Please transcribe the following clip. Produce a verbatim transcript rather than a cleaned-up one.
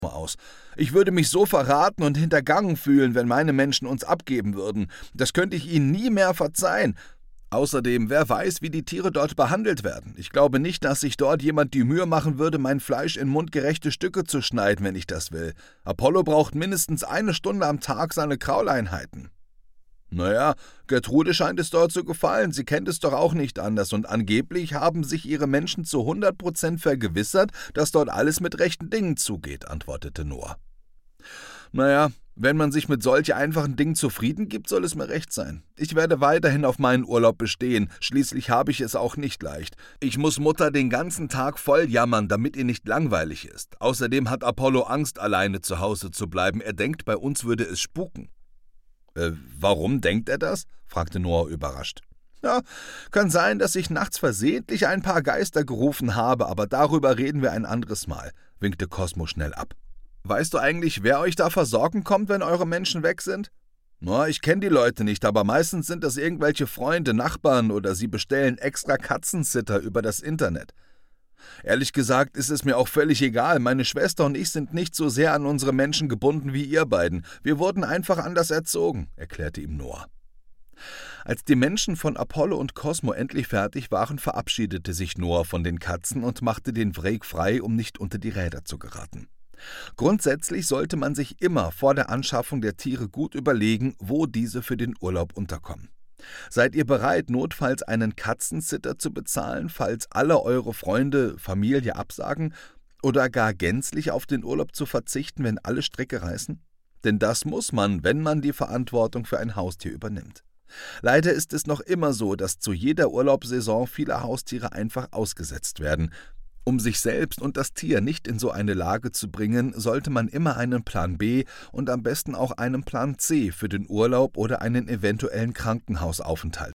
aus. Ich würde mich so verraten und hintergangen fühlen, wenn meine Menschen uns abgeben würden. Das könnte ich ihnen nie mehr verzeihen. Außerdem, wer weiß, wie die Tiere dort behandelt werden. Ich glaube nicht, dass sich dort jemand die Mühe machen würde, mein Fleisch in mundgerechte Stücke zu schneiden, wenn ich das will. Apollo braucht mindestens eine Stunde am Tag seine Krauleinheiten. Naja, Gertrude scheint es dort zu gefallen, sie kennt es doch auch nicht anders und angeblich haben sich ihre Menschen zu hundert Prozent vergewissert, dass dort alles mit rechten Dingen zugeht, antwortete Noah. Naja, wenn man sich mit solch einfachen Dingen zufrieden gibt, soll es mir recht sein. Ich werde weiterhin auf meinen Urlaub bestehen, schließlich habe ich es auch nicht leicht. Ich muss Mutter den ganzen Tag voll jammern, damit ihr nicht langweilig ist. Außerdem hat Apollo Angst, alleine zu Hause zu bleiben, er denkt, bei uns würde es spuken. Äh, warum denkt er das? Fragte Noah überrascht. Ja, kann sein, dass ich nachts versehentlich ein paar Geister gerufen habe, aber darüber reden wir ein anderes Mal, winkte Cosmo schnell ab. Weißt du eigentlich, wer euch da versorgen kommt, wenn eure Menschen weg sind? Na, ich kenne die Leute nicht, aber meistens sind das irgendwelche Freunde, Nachbarn oder sie bestellen extra Katzensitter über das Internet. Ehrlich gesagt ist es mir auch völlig egal, meine Schwester und ich sind nicht so sehr an unsere Menschen gebunden wie ihr beiden. Wir wurden einfach anders erzogen, erklärte ihm Noah. Als die Menschen von Apollo und Cosmo endlich fertig waren, verabschiedete sich Noah von den Katzen und machte den Wrek frei, um nicht unter die Räder zu geraten. Grundsätzlich sollte man sich immer vor der Anschaffung der Tiere gut überlegen, wo diese für den Urlaub unterkommen. Seid ihr bereit, notfalls einen Katzensitter zu bezahlen, falls alle eure Freunde, Familie absagen oder gar gänzlich auf den Urlaub zu verzichten, wenn alle Stricke reißen? Denn das muss man, wenn man die Verantwortung für ein Haustier übernimmt. Leider ist es noch immer so, dass zu jeder Urlaubssaison viele Haustiere einfach ausgesetzt werden. Um sich selbst und das Tier nicht in so eine Lage zu bringen, sollte man immer einen Plan B und am besten auch einen Plan C für den Urlaub oder einen eventuellen Krankenhausaufenthalt